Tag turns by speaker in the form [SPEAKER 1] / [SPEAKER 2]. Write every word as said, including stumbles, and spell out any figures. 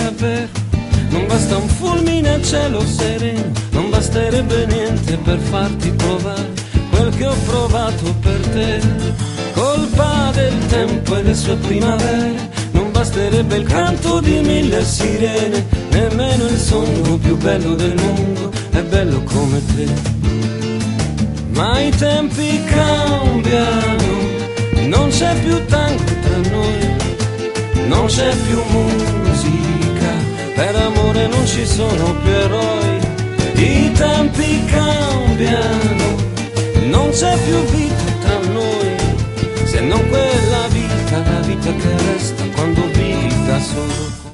[SPEAKER 1] davvero. Non basta un fulmine a cielo sereno, non basterebbe niente per farti provare quel che ho provato per te. Colpa del tempo e le sue primavere, non basterebbe il canto di mille sirene, nemmeno il sogno più bello del mondo è bello come te. Ma i tempi cambiano, non c'è più tango tra noi, non c'è più musica, per amore non ci sono più eroi. I tempi cambiano, non c'è più vita tra noi, se non quella vita, la vita che resta quando vivi da solo.